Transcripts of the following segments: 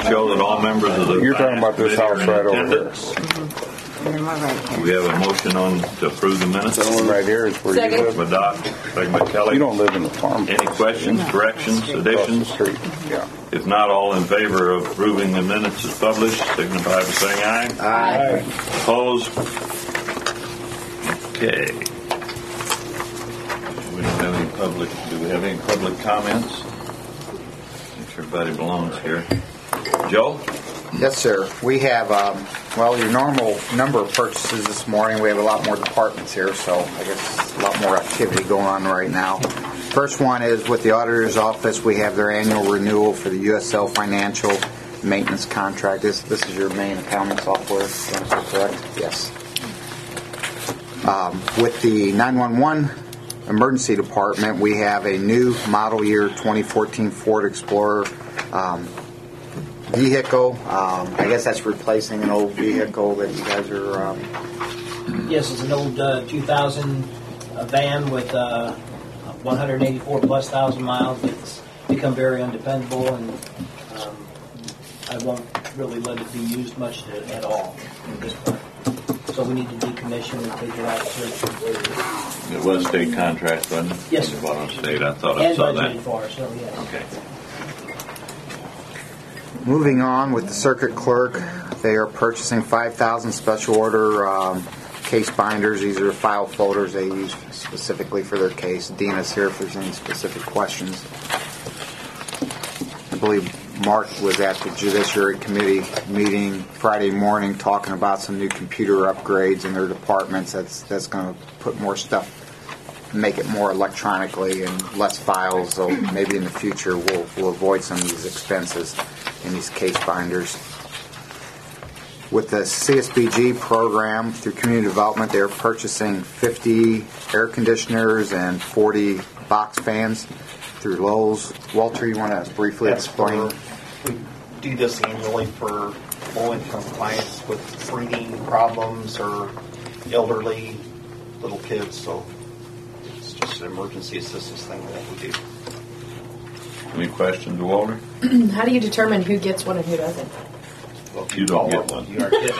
show that all members of the You're talking about this house right over here. We have a motion on to approve the minutes. That one right here is where you live. By Doc, second by Kelly. You don't live in the farm. Any questions, corrections, Across the additions? street. Yeah. If not, all in favor of approving the minutes as published, signify by saying aye. Aye. Opposed? Okay. We don't have any public. Do we have any public comments? Make sure everybody belongs here. Joe? Yes, sir. We have, your normal number of purchases this morning. We have a lot more departments here, so I guess a lot more activity going on right now. First one is with the auditor's office. We have their annual renewal for the USL Financial Maintenance Contract. This is your main accounting software, is that correct? Yes. With the 911 Emergency Department, we have a new model year 2014 Ford Explorer vehicle. I guess that's replacing an old vehicle that you guys are... Yes, it's an old 2000 van with 184 plus thousand miles. It's become very undependable, and I won't really let it be used much at all at this point. So we need to decommission and take it out of service. It was state contract, wasn't it? Yes, sir. It was on state. I thought I saw that. And budgeted for, so yes. Okay. Moving on with the circuit clerk, they are purchasing 5,000 special order case binders. These are file folders they use specifically for their case. Dina's here if there's any specific questions. I believe Mark was at the Judiciary Committee meeting Friday morning talking about some new computer upgrades in their departments. That's going to put more stuff, make it more electronically and less files, so maybe in the future we'll avoid some of these expenses in these case binders. With the CSBG program through community development, they're purchasing 50 air conditioners and 40 box fans through Lowe's. Walter, you want to briefly explain? We do this annually for low-income clients with breathing problems or elderly little kids, so it's just an emergency assistance thing that we do. Any questions, Walter? How do you determine who gets one and who doesn't? Well, You don't get one. You are kidding.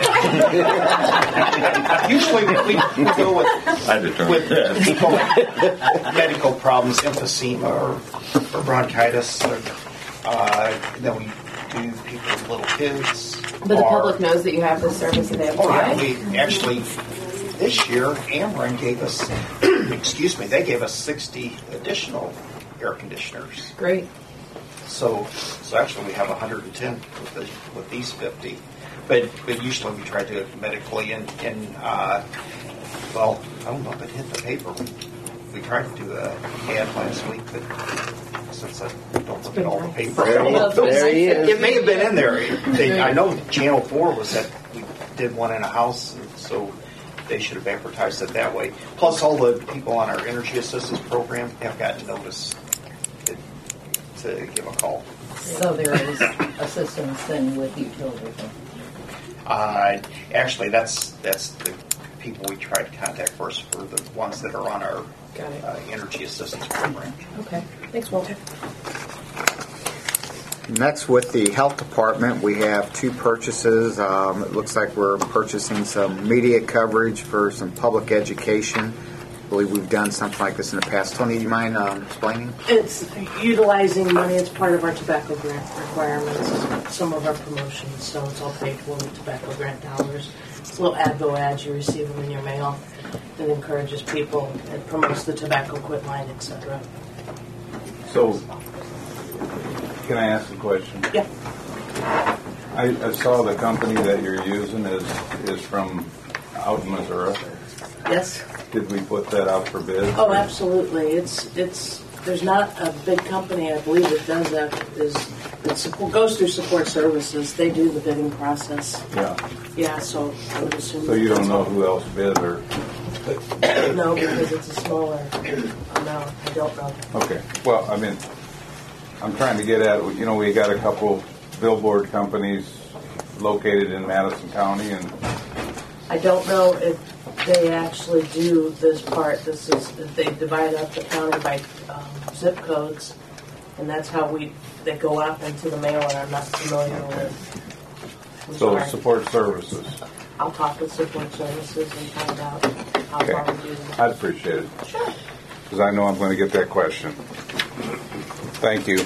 Usually we go I determined with that. people with medical problems, emphysema or bronchitis. Then we do people with little kids. But the public knows that you have this service and they apply? Oh, yeah. We actually, this year, Ameren gave us, they gave us 60 additional air conditioners. Great. So actually we have 110 with these 50. But usually we try to do it medically and I don't know if it hit the paper. We tried to do an ad last week, but since I don't look at all the paper, There he is. it may have been in there. I know Channel 4 was that we did one in a house, and so they should have advertised it that way. Plus, all the people on our energy assistance program have gotten notice to give a call. So there is assistance then with utilities. Actually, that's the people we try to contact first for the ones that are on our energy assistance program. Okay. Thanks, Walter. Next, with the health department, we have two purchases. It looks like we're purchasing some media coverage for some public education. I believe we've done something like this in the past. Tony, do you mind explaining? It's utilizing money. It's part of our tobacco grant requirements, some of our promotions, so it's all paid for with tobacco grant dollars. It's little Advo ads, you receive them in your mail. It encourages people. It promotes the tobacco quit line, etc. So, can I ask a question? Yeah. I saw the company that you're using is from out in Missouri. Yes. Did we put that out for bid? Oh, absolutely. It's there's not a big company, I believe, that does that. Goes through support services. They do the bidding process. Yeah. Yeah, so I would assume. So you don't know who else bid or? No, because it's a smaller amount. I don't know. Okay. Well, I mean, I'm trying to get at, we got a couple billboard companies located in Madison County, and I don't know if they actually do this part. They divide up the county by zip codes, And that's how they go out into the mail, and I'm not familiar with. I'm So sorry. support services. I'll talk with support services and find out how Okay. far we do that. I'd appreciate it. Because I know I'm going to get that question. Thank you.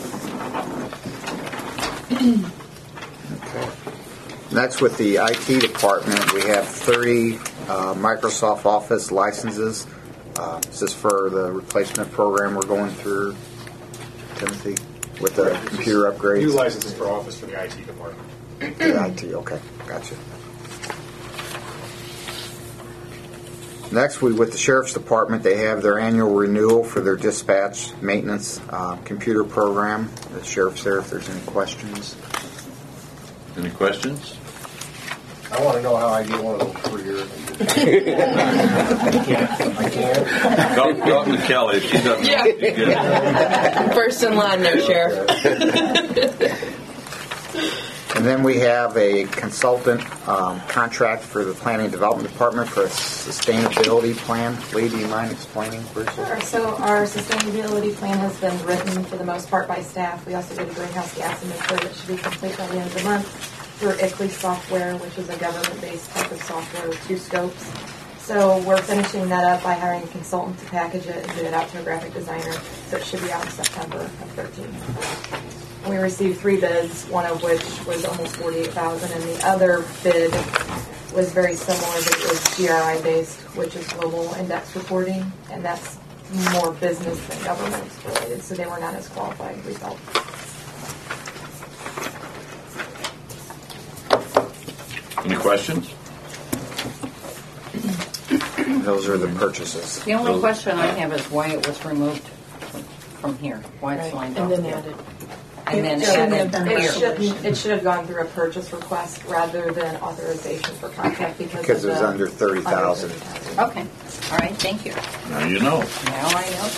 Next, with the IT department, we have 30 Microsoft Office licenses. This is for the replacement program we're going through, Timothy, with the computer upgrades. New licenses for Office for the IT department. The IT, okay, gotcha. Next, with the Sheriff's Department, they have their annual renewal for their dispatch maintenance computer program. The Sheriff's there if there's any questions. Any questions? I want to know how I get one of those per year. I can't. Talk to Kelly. She's up there. First in line there, Sheriff. And then we have a consultant contract for the Planning and Development Department for a sustainability plan. Lee, do you mind explaining briefly? Sure. So our sustainability plan has been written for the most part by staff. We also did a greenhouse gas inventory that should be complete by the end of the month through ICLEI software, which is a government-based type of software with 2 scopes. So we're finishing that up by hiring a consultant to package it and get it out to a graphic designer. So it should be out in September of 13. We received 3 bids, one of which was almost $48,000, and the other bid was very similar, but it was GRI based, which is global index reporting, and that's more business than government related, so they were not as qualified, we felt. Any questions? Those are the purchases. The only question I have is why it was removed from here, why it's lined And up then here. added. And then It should have gone through a purchase request rather than authorization for contract Because it was under 30,000. Okay, all right, thank you. Now you know. Now I know.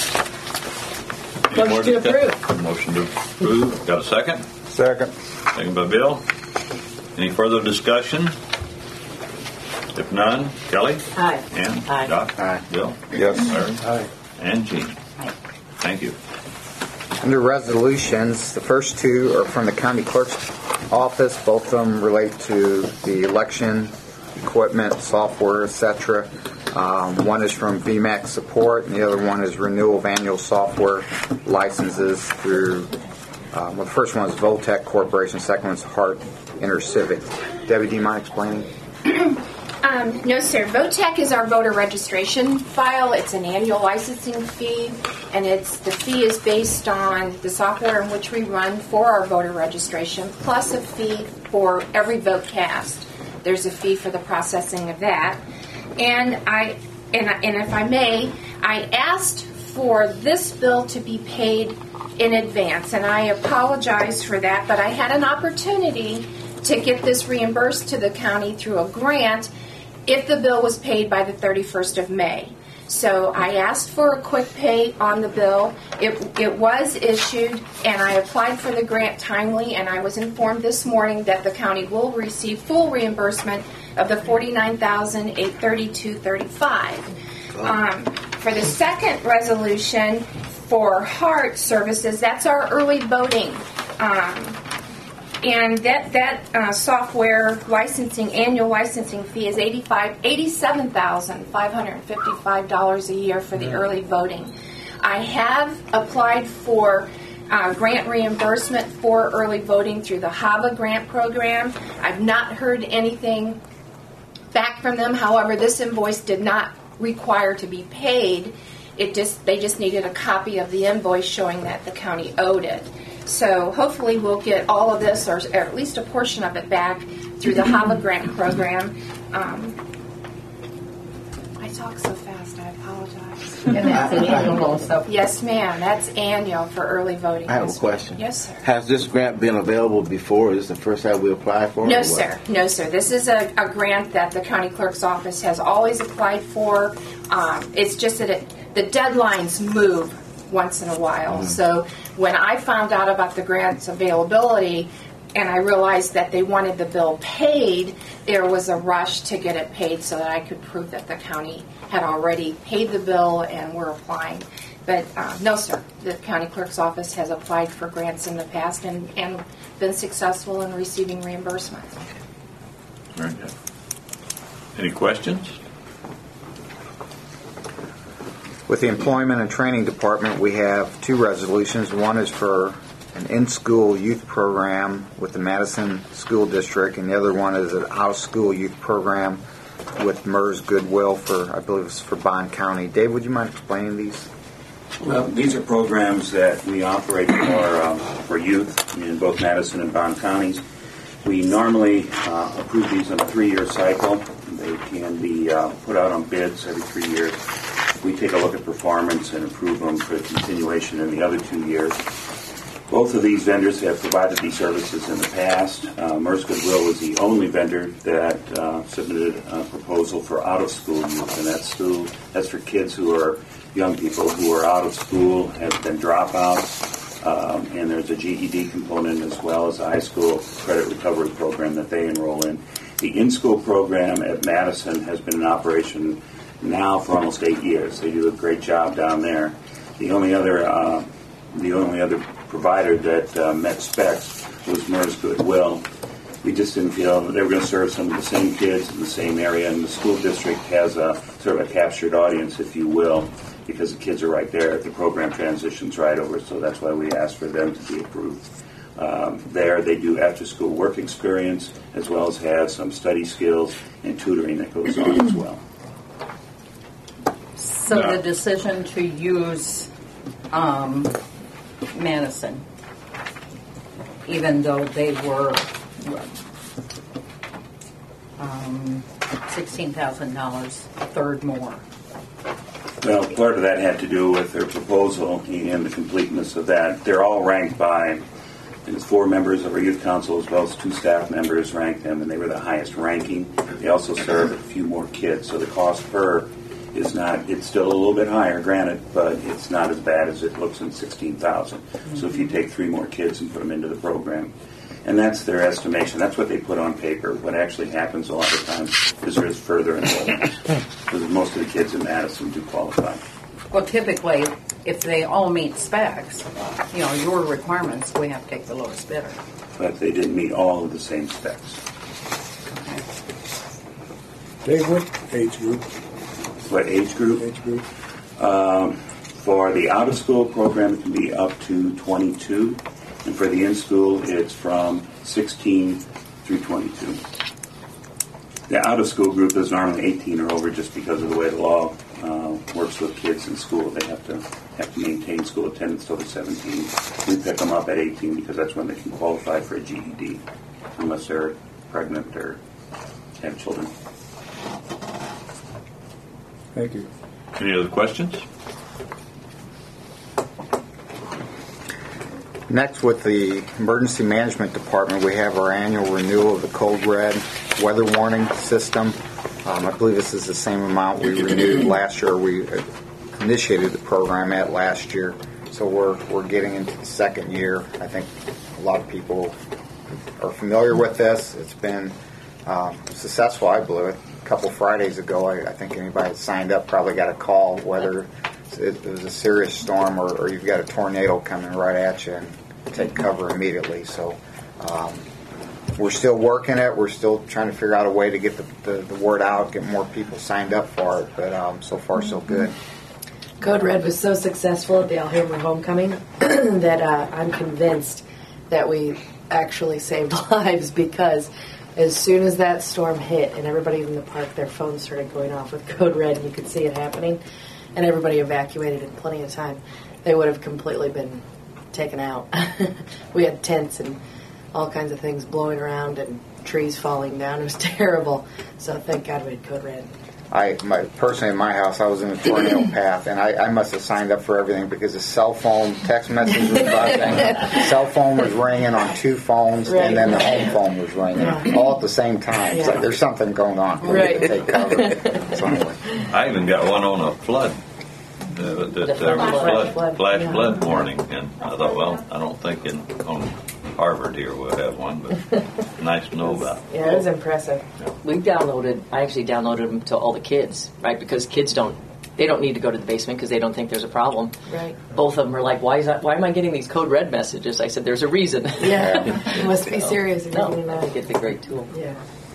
Any more Motion to discussion? Motion to approve. Got a second? Second. Second by Bill. Any further discussion? If none, Kelly? Aye. Ann? Aye. Doc? Aye. Bill? Yes. Larry? And Jean? Aye. Thank you. Under resolutions, the first 2 are from the county clerk's office. Both of them relate to the election equipment, software, etc. One is from VMAX Support, and the other one is renewal of annual software licenses through. The first one is Voltec Corporation. The second one is Hart InterCivic. Debbie, do you mind explaining? No, sir. VOTEC is our voter registration file. It's an annual licensing fee, and the fee is based on the software in which we run for our voter registration, plus a fee for every vote cast. There's a fee for the processing of that. And if I may, I asked for this bill to be paid in advance, and I apologize for that, but I had an opportunity to get this reimbursed to the county through a grant if the bill was paid by the 31st of May. So I asked for a quick pay on the bill. It was issued, and I applied for the grant timely, and I was informed this morning that the county will receive full reimbursement of the $49,832.35. For the second resolution for HART services, that's our early voting. And that software licensing, annual licensing fee is $87,555 a year for the early voting. I have applied for grant reimbursement for early voting through the HAVA grant program. I've not heard anything back from them. However, this invoice did not require to be paid. They just needed a copy of the invoice showing that the county owed it. So hopefully we'll get all of this, or at least a portion of it, back through the HAVA grant program. I talk so fast, I apologize. And that's an annual also. Yes, ma'am, that's annual for early voting. I have a question. Yes, sir. Has this grant been available before? Is this the first time we apply for it? No, or what? sir. No, sir. This is a grant that the county clerk's office has always applied for. It's just that the deadlines move once in a while. Mm-hmm. So when I found out about the grant's availability and I realized that they wanted the bill paid, there was a rush to get it paid so that I could prove that the county had already paid the bill and were applying. But no, sir. The county clerk's office has applied for grants in the past and been successful in receiving reimbursement. Very good. Any questions? With the Employment and Training Department, we have 2 resolutions. One is for an in-school youth program with the Madison School District, and the other one is an out-of-school youth program with MERS Goodwill for, I believe it's for Bond County. Dave, would you mind explaining these? Well, these are programs that we operate for youth in both Madison and Bond counties. We normally approve these on a 3-year cycle. They can be put out on bids every 3 years. We take a look at performance and approve them for continuation in the other 2 years. Both of these vendors have provided these services in the past. MERS Goodwill was the only vendor that submitted a proposal for out-of-school youth, and that's for kids who are young people who are out of school, have been dropouts, and there's a GED component as well as a high school credit recovery program that they enroll in. The in-school program at Madison has been in operation now for almost 8 years. They do a great job down there. The only other provider that met specs was MERS Goodwill. We just didn't feel that they were going to serve some of the same kids in the same area, and the school district has a sort of a captured audience, if you will, because the kids are right there. The program transitions right over, so that's why we asked for them to be approved. There, they do after-school work experience, as well as have some study skills and tutoring that goes on as well. So the decision to use Madison, even though they were $16,000, a third more. Well, part of that had to do with their proposal and the completeness of that. They're all ranked by, I think it's 4 members of our youth council as well as 2 staff members ranked them, and they were the highest ranking. They also serve a few more kids, so the cost per is not, it's still a little bit higher, granted, but it's not as bad as it looks in $16,000. So if you take 3 more kids and put them into the program, and that's their estimation. That's what they put on paper. What actually happens a lot of times is there is further enrollment, because most of the kids in Madison do qualify. Well, typically, if they all meet specs, your requirements, we have to take the lowest bidder. But they didn't meet all of the same specs. Dave, what age group? What age group? For the out-of-school program, it can be up to 22. And for the in-school, it's from 16 through 22. The out-of-school group is normally 18 or over just because of the way the law works with kids in school. They have to maintain school attendance till they're 17. We pick them up at 18 because that's when they can qualify for a GED, unless they're pregnant or have children. Thank you. Any other questions? Next, with the Emergency Management Department, we have our annual renewal of the Code Red weather warning system. I believe this is the same amount we renewed last year. We initiated the program at last year, so we're getting into the second year. I think a lot of people are familiar with this. It's been successful, I believe. A couple Fridays ago, I think anybody that signed up probably got a call, whether it was a serious storm or you've got a tornado coming right at you, and take cover immediately. So we're still working it. We're still trying to figure out a way to get the word out, get more people signed up for it. But so far, so good. Code Red was so successful at the Alhambra Homecoming that I'm convinced that we actually saved lives, because as soon as that storm hit and everybody in the park, their phones started going off with Code Red and you could see it happening, and everybody evacuated in plenty of time, they would have completely been taken out. We had tents and all kinds of things blowing around and trees falling down. It was terrible. So thank God we had Code Red. Personally, in my house, I was in a tornado path, and I must have signed up for everything because the cell phone text message was buzzing, cell phone was ringing on 2 phones, right, and then the home phone was ringing, all at the same time. It's like there's something going on. We need to take cover. So anyway. I even got one on a flood. Flash flood warning, and I thought, well, I don't think on Harvard here we'll have one, but nice to know about. Yeah, it was impressive. I actually downloaded them to all the kids, right? Because kids don't they don't need to go to the basement because they don't think there's a problem. Right. Both of them are like, why am I getting these code red messages? I said, there's a reason. Yeah. You must be serious if you're No, doing that. I think it's a great tool. Yeah.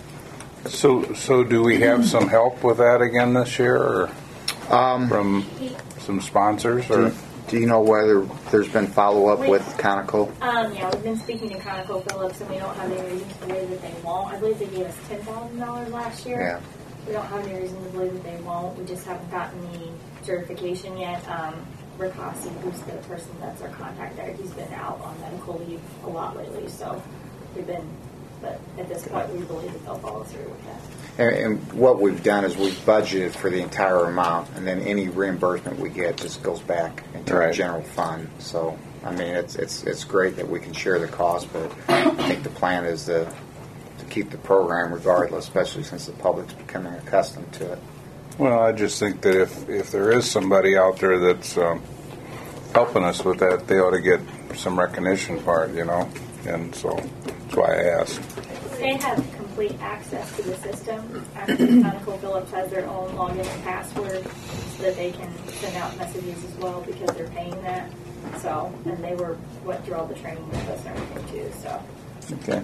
So do we have some help with that again this year, or from some sponsors, or? Do you know whether there's been follow-up with Conoco? Yeah, we've been speaking to ConocoPhillips, and we don't have any reason to believe that they won't. I believe they gave us $10,000 last year. Yeah. We don't have any reason to believe that they won't. We just haven't gotten the certification yet. Rick Hossie, who's the person that's our contact there, he's been out on medical leave a lot lately, so but at this point we believe that they'll follow through with that. And what we've done is we've budgeted for the entire amount, and then any reimbursement we get just goes back into the general fund. So, I mean, it's great that we can share the cost, but I think the plan is to keep the program regardless, especially since the public's becoming accustomed to it. Well, I just think that if there is somebody out there that's helping us with that, they ought to get some recognition for it, and so that's why I asked. They have complete access to the system. Actually, ConocoPhillips has their own login and password so that they can send out messages as well because they're paying that. So, and they went through all the training with us and everything too. So. Okay.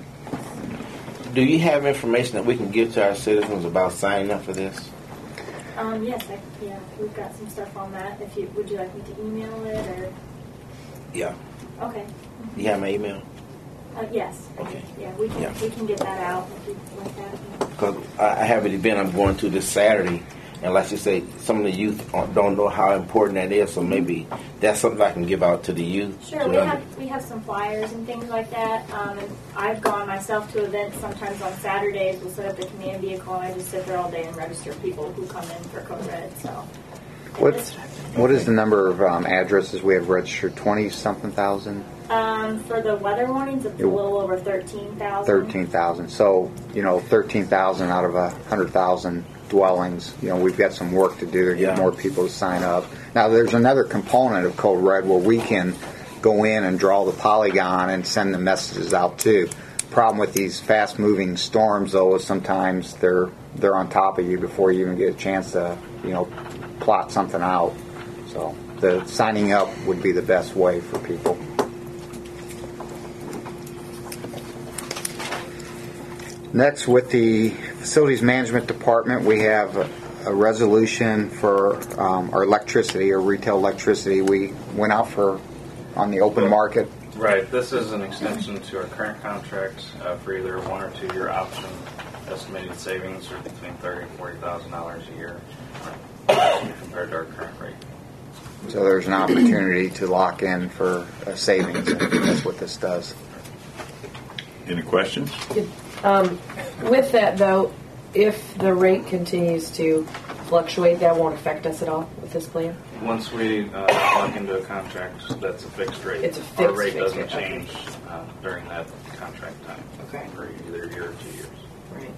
Do you have information that we can give to our citizens about signing up for this? Yes, we've got some stuff on that. Would you like me to email it or? Yeah. Okay. You have my email? Yes. Okay. Yeah, we can get that out if you like that. Because I have an event I'm going to this Saturday, and like you say, some of the youth don't know how important that is. So maybe that's something I can give out to the youth. Sure, we have some flyers and things like that. And I've gone myself to events sometimes on Saturdays. We'll set up the command vehicle, and I just sit there all day and register people who come in for Code Red. So. What is the number of addresses we have registered? 20-something thousand? For the weather warnings, it's a little over 13,000. 13,000. So, 13,000 out of 100,000 dwellings. We've got some work to do to get more people to sign up. Now, there's another component of Code Red where we can go in and draw the polygon and send the messages out too. Problem with these fast-moving storms, though, is sometimes they're on top of you before you even get a chance to, plot something out. So the signing up would be the best way for people. Next, with the Facilities Management Department, we have a resolution for our electricity, or retail electricity. We went out on the open market. Right. This is an extension to our current contract for either a 1 or 2 year option. Estimated savings are between $30,000 and $40,000 a year compared to our current rate. So there's an opportunity to lock in for a savings, and that's what this does. Any questions? With that, though, if the rate continues to fluctuate, that won't affect us at all with this plan? Once we lock into a contract, that's a fixed rate. It's a fixed Our rate fixed doesn't rate, change during that contract time. Okay. For either a year or 2 years. Right.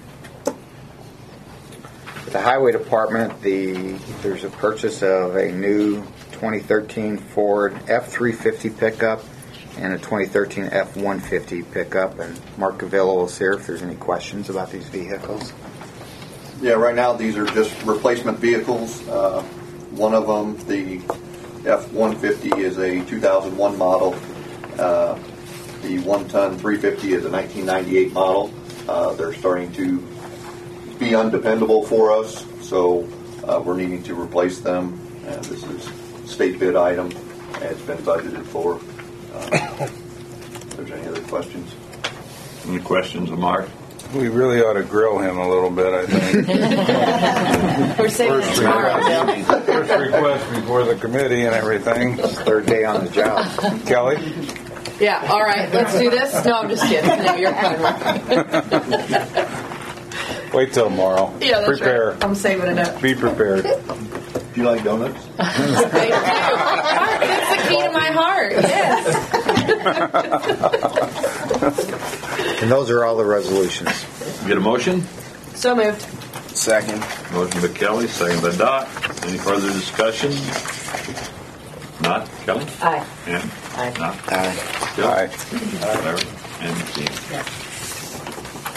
The Highway Department, there's a purchase of a new 2013 Ford F-350 pickup and a 2013 F-150 pickup. And Mark Gavillo is here if there's any questions about these vehicles. Yeah, right now these are just replacement vehicles. One of them, the F-150, is a 2001 model. The one-ton 350 is a 1998 model. They're starting to be undependable for us, so we're needing to replace them. This is a state bid item, and it's been budgeted for. If there's any other questions? Any questions of Mark? We really ought to grill him a little bit, I think. We're saving it tomorrow, First request before the committee and everything. Third day on the job. Kelly? Yeah, all right, let's do this. No, I'm just kidding. No, you're fine. Wait till tomorrow. Yeah, that's Prepare. right. I'm saving it up. Be prepared. Do you like donuts? Thank you. That's the key to my heart. Yes. And those are all the resolutions. Get a motion? So moved. Second. Motion by Kelly, second by Dot. Any further discussion? Not? Kelly? Aye. And? Aye. Not? Aye. Joe? Aye. Larry? And Jean. Yes.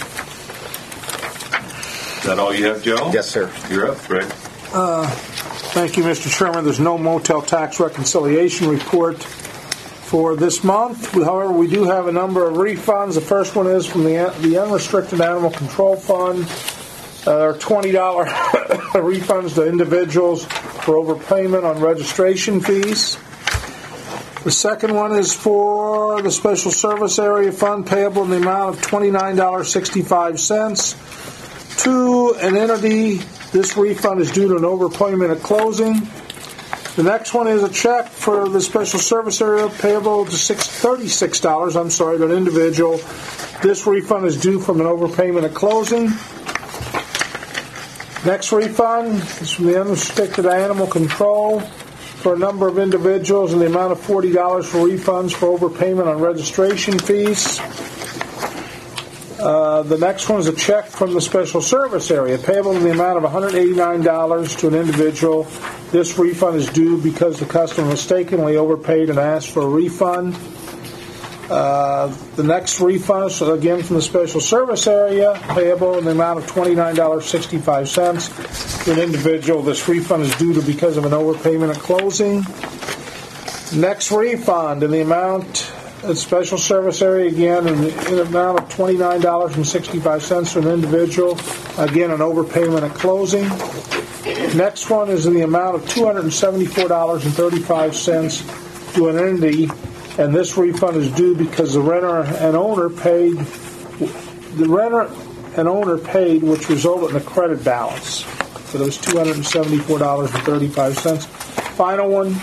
Is that all you have, Joe? Yes, sir. You're up, Greg. Thank you, Mr. Chairman. There's no motel tax reconciliation report for this month. However, we do have a number of refunds. The first one is from the Unrestricted Animal Control Fund. There are $20 refunds to individuals for overpayment on registration fees. The second one is for the Special Service Area Fund, payable in the amount of $29.65 to an entity. This refund is due to an overpayment at closing. The next one is a check for the Special Service Area payable to $36 to an individual. This refund is due from an overpayment at closing. Next refund is from the Unrestricted Animal Control for a number of individuals in the amount of $40 for refunds for overpayment on registration fees. The next one is a check from the Special Service Area payable in the amount of $189 to an individual. This refund is due because the customer mistakenly overpaid and asked for a refund. The next refund is again from the Special Service Area payable in the amount of $29.65 to an individual. This refund is due to because of an overpayment at closing. Next refund in the amount at Special Service Area again in the amount of $29.65 to an individual. Again, an overpayment at closing. Next one is in the amount of $274.35 to an entity, and this refund is due because the renter and owner paid, which resulted in a credit balance. So those $274.35. Final one,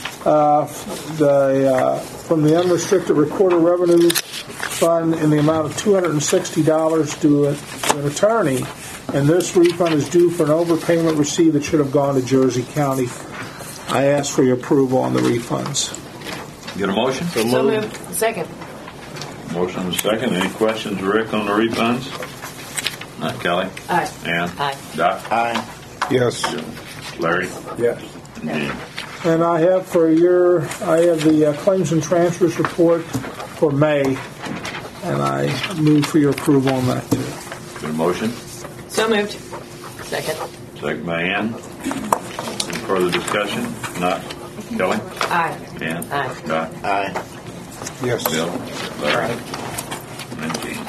from the Unrestricted Recorder Revenue Fund in the amount of $260 to an attorney, and this refund is due for an overpayment received that should have gone to Jersey County. I ask for your approval on the refunds. Get a motion? So moved. Second. Motion and a second. Any questions, Rick, on the refunds? Not Kelly? Aye. Ann? Aye. Doc? Aye. Yes. Larry? Yes. And Dean. And I have the claims and transfers report for May, and I move for your approval on that too. Get a motion? So moved. Second. Second by Ann. Any further discussion? Not Kelly? Aye. Ann? Aye. Doc? Aye. Yes. Bill? Larry? And Dean.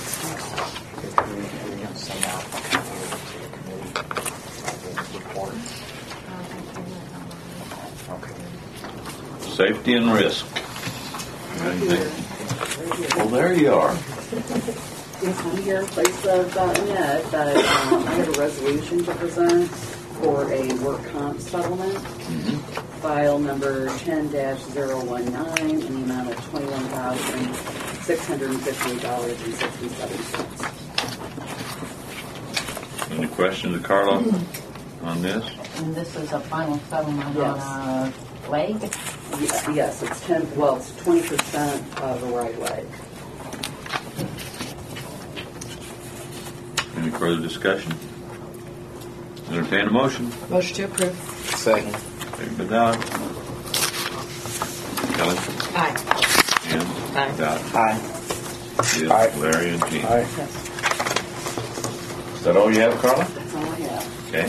Safety and risk. Anything? Well, there you are. Yes, I'm here in place of Annette, but I have a resolution to present for a work comp settlement. File number 10-019 in the amount of $21,658.67. Any questions of Carla on this? And this is a final settlement on a leg? Yes, it's 20% of the right leg. Any further discussion? Entertain a motion. Motion to approve. Second. Second by Doc. Kelly? Aye. Ann? Aye. Doc? Aye. Bill? Aye. Larry and Jean. Aye. Is that all you have, Carla? That's all I have. Okay.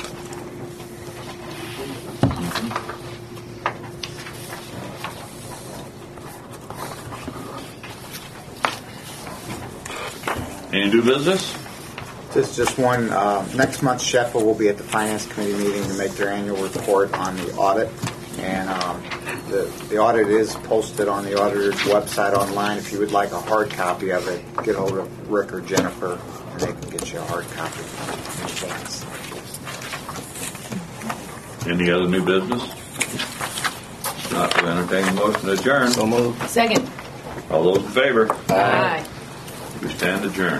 Any new business? Just one. Next month, Sheffield will be at the Finance Committee meeting to make their annual report on the audit. And the audit is posted on the auditor's website online. If you would like a hard copy of it, get a hold of Rick or Jennifer, and they can get you a hard copy in advance. Any other new business? Not to entertain a motion to adjourn. So moved. Second. All those in favor? Aye. We stand adjourned.